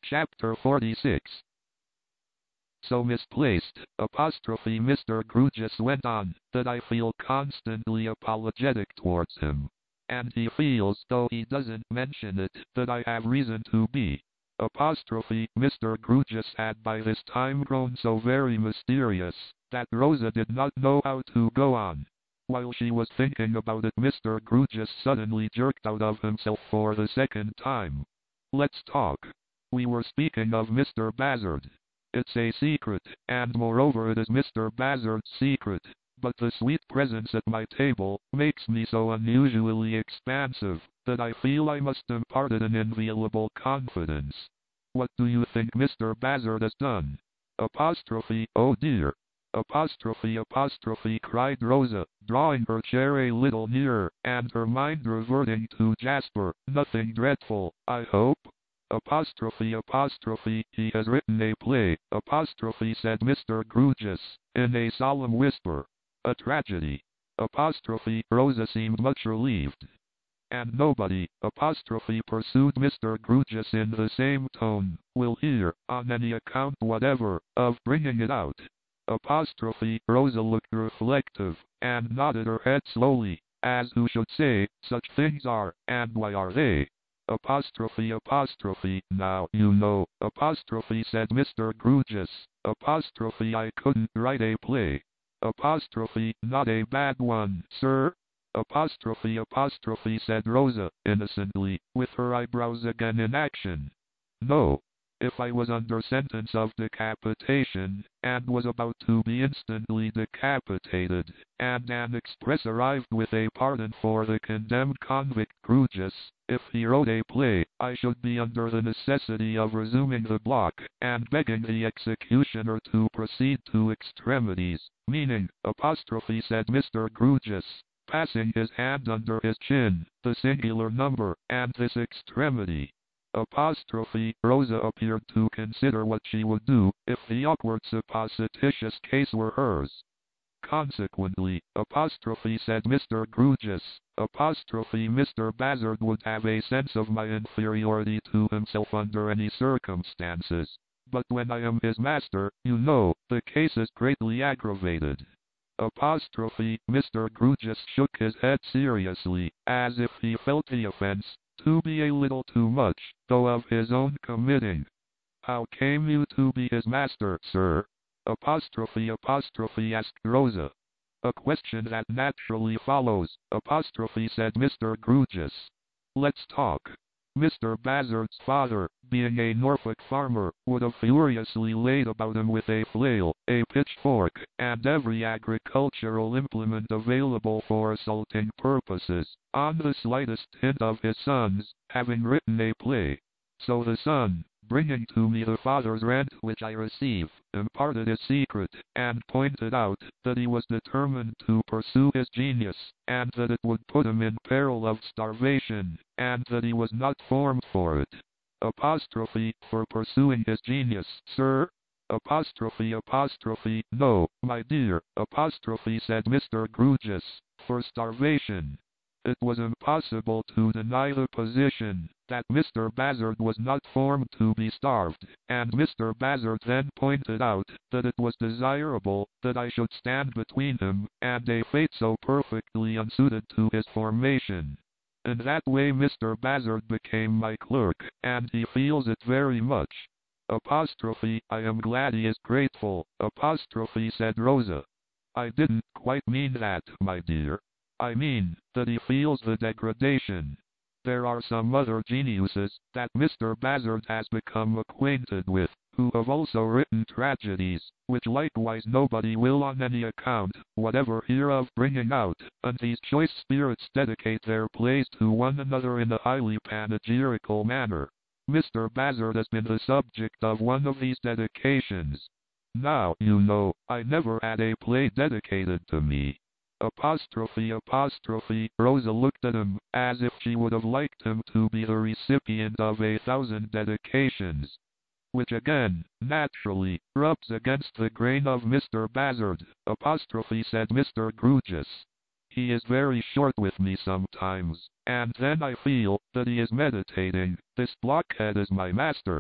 Chapter 46. So misplaced, Mr. Grewgious went on, that I feel constantly apologetic towards him. And he feels, though he doesn't mention it, that I have reason to be. Mr. Grewgious had by this time grown so very mysterious, that Rosa did not know how to go on. While she was thinking about it, Mr. Grewgious suddenly jerked out of himself for the second time. Let's talk. We were speaking of Mr. Bazzard. It's a secret, and moreover it is Mr. Bazzard's secret, but the sweet presence at my table makes me so unusually expansive, that I feel I must impart it in inviolable confidence. What do you think Mr. Bazzard has done? Oh dear. Cried Rosa, drawing her chair a little nearer, and her mind reverting to Jasper. Nothing dreadful, I hope? He has written a play, said Mr. Grewgious, in a solemn whisper. A tragedy. Rosa seemed much relieved. And nobody, pursued Mr. Grewgious in the same tone, will hear, on any account whatever, of bringing it out. Rosa looked reflective, and nodded her head slowly, as who should say, such things are, and why are they? Now you know, said Mr. Grewgious, I couldn't write a play. Not a bad one, sir? Said Rosa, innocently, with her eyebrows again in action. No. If I was under sentence of decapitation, and was about to be instantly decapitated, and an express arrived with a pardon for the condemned convict Grewgious, if he wrote a play, I should be under the necessity of resuming the block, and begging the executioner to proceed to extremities, meaning, said Mr. Grewgious, passing his hand under his chin, the singular number, and this extremity. Rosa appeared to consider what she would do, if the awkward supposititious case were hers. Consequently, said Mr. Grewgious, Mr. Bazzard would have a sense of my inferiority to himself under any circumstances. But when I am his master, you know, the case is greatly aggravated. Mr. Grewgious shook his head seriously, as if he felt the offense to be a little too much, though of his own committing. How came you to be his master, sir? Asked Rosa. A question that naturally follows, said Mr. Grewgious. Let's talk. Mr. Bazzard's father, being a Norfolk farmer, would have furiously laid about him with a flail, a pitchfork, and every agricultural implement available for assaulting purposes, on the slightest hint of his son's having written a play. So the son, bringing to me the father's rent which I receive, imparted his secret, and pointed out that he was determined to pursue his genius, and that it would put him in peril of starvation, and that he was not formed for it. For pursuing his genius, sir? No, my dear, said Mr. Grewgious, for starvation. It was impossible to deny the position, that Mr. Bazzard was not formed to be starved, and Mr. Bazzard then pointed out that it was desirable that I should stand between him and a fate so perfectly unsuited to his formation. In that way Mr. Bazzard became my clerk, and he feels it very much. I am glad he is grateful, said Rosa. I didn't quite mean that, my dear. I mean, that he feels the degradation. There are some other geniuses that Mr. Bazzard has become acquainted with, who have also written tragedies, which likewise nobody will on any account whatever hear of bringing out, and these choice spirits dedicate their plays to one another in a highly panegyrical manner. Mr. Bazzard has been the subject of one of these dedications. Now, you know, I never had a play dedicated to me. Rosa looked at him, as if she would have liked him to be the recipient of 1,000 dedications. Which again, naturally, rubs against the grain of Mr. Bazzard, said Mr. Grewgious. He is very short with me sometimes, and then I feel that he is meditating, this blockhead is my master.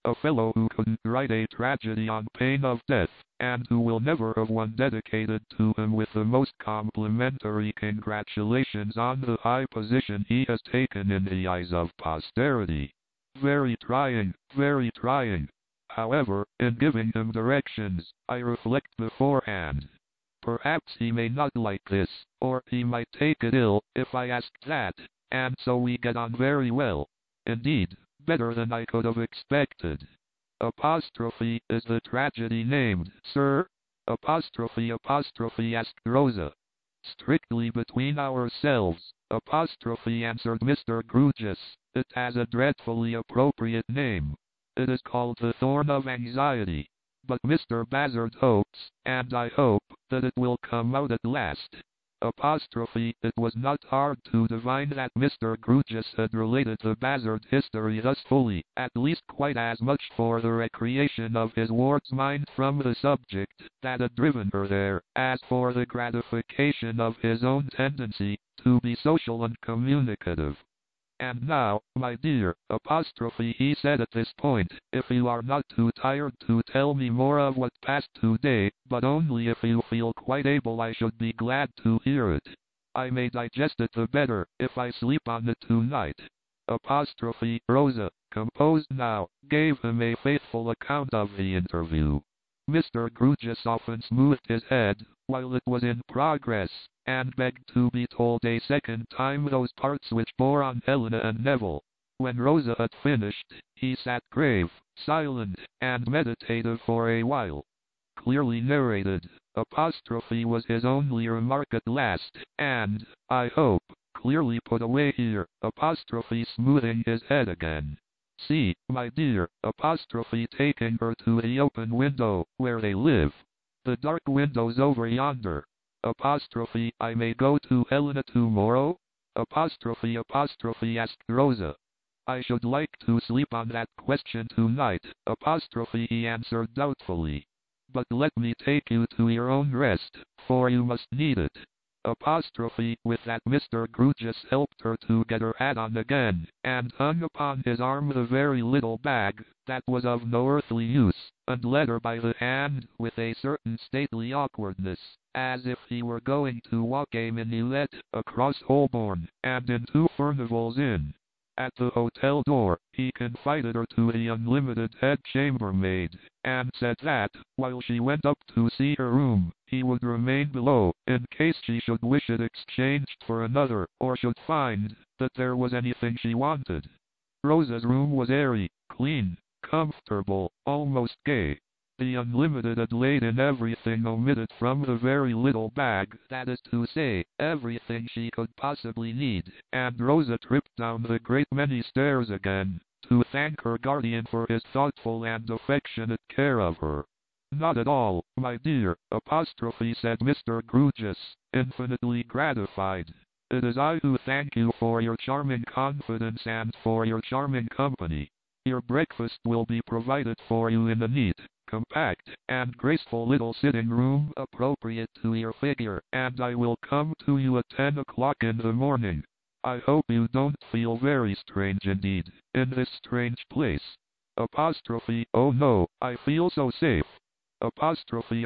A fellow who couldn't write a tragedy on pain of death, and who will never have one dedicated to him with the most complimentary congratulations on the high position he has taken in the eyes of posterity. Very trying, very trying. However, in giving him directions, I reflect beforehand. Perhaps he may not like this, or he might take it ill, if I ask that, and so we get on very well. Indeed, better than I could have expected. Apostrophe is the tragedy named, sir? Apostrophe asked Rosa. Strictly between ourselves, apostrophe, answered Mr. Grewgious. It has a dreadfully appropriate name. It is called the Thorn of Anxiety. But Mr. Bazzard hopes, and I hope, that it will come out at last. Apostrophe, it was not hard to divine that Mr. Grewgious had related the Bazzard history thus fully, at least quite as much for the recreation of his ward's mind from the subject that had driven her there, as for the gratification of his own tendency to be social and communicative. And now, my dear, apostrophe, he said at this point, if you are not too tired to tell me more of what passed today, but only if you feel quite able, I should be glad to hear it. I may digest it the better, if I sleep on it tonight. Apostrophe, Rosa, composed now, gave him a faithful account of the interview. Mr. Grewgious often smoothed his head, while it was in progress, and begged to be told a second time those parts which bore on Helena and Neville. When Rosa had finished, he sat grave, silent, and meditative for a while. Clearly narrated, apostrophe was his only remark at last, and, I hope, clearly put away here, apostrophe, smoothing his head again. See, my dear, apostrophe, taking her to the open window, where they live. The dark window's over yonder. Apostrophe, I may go to Helena tomorrow? Apostrophe asked Rosa. I should like to sleep on that question tonight, apostrophe, he answered doubtfully. But let me take you to your own rest, for you must need it. Apostrophe, with that Mr. Grewgious helped her to get her hat on again, and hung upon his arm the very little bag, that was of no earthly use, and led her by the hand, with a certain stately awkwardness, as if he were going to walk a minuet, across Holborn, and into Furnival's Inn. At the hotel door, he confided her to the unlimited head chambermaid, and said that, while she went up to see her room, he would remain below, in case she should wish it exchanged for another, or should find that there was anything she wanted. Rosa's room was airy, clean, comfortable, almost gay. The unlimited had laid in everything omitted from the very little bag, that is to say, everything she could possibly need, and Rosa tripped down the great many stairs again, to thank her guardian for his thoughtful and affectionate care of her. Not at all, my dear, apostrophe, said Mr. Grewgious, infinitely gratified. It is I who thank you for your charming confidence and for your charming company. Your breakfast will be provided for you in a neat, compact, and graceful little sitting room appropriate to your figure, and I will come to you at 10 o'clock in the morning. I hope you don't feel very strange indeed, in this strange place. Apostrophe, oh no, I feel so safe. Apostrophe,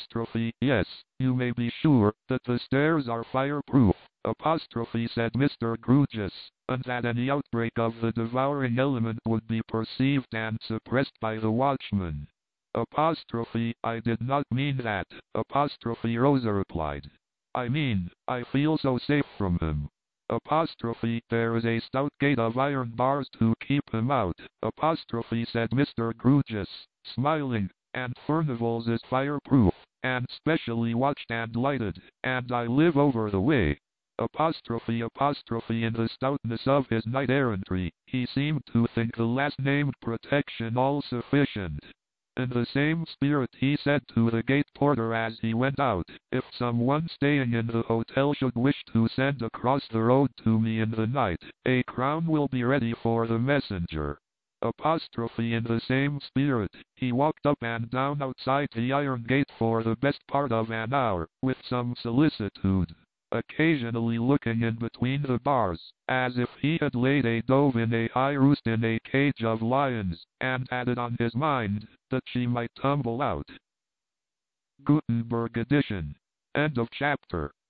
yes, you may be sure that the stairs are fireproof, apostrophe, said Mr. Grewgious, and that any outbreak of the devouring element would be perceived and suppressed by the watchman. Apostrophe, I did not mean that, apostrophe, Rosa replied. I mean, I feel so safe from him. Apostrophe, there is a stout gate of iron bars to keep him out, apostrophe, said Mr. Grewgious, smiling, and Furnival's is fireproof, and specially watched and lighted, and I live over the way. Apostrophe, in the stoutness of his knight-errantry, he seemed to think the last-named protection all sufficient. In the same spirit he said to the gate porter as he went out, if someone staying in the hotel should wish to send across the road to me in the night, a crown will be ready for the messenger. Apostrophe, in the same spirit, he walked up and down outside the iron gate for the best part of an hour, with some solicitude. occasionally looking in between the bars, as if he had laid a dove in a high roost in a cage of lions, and had it on his mind that she might tumble out. Gutenberg edition. End of chapter.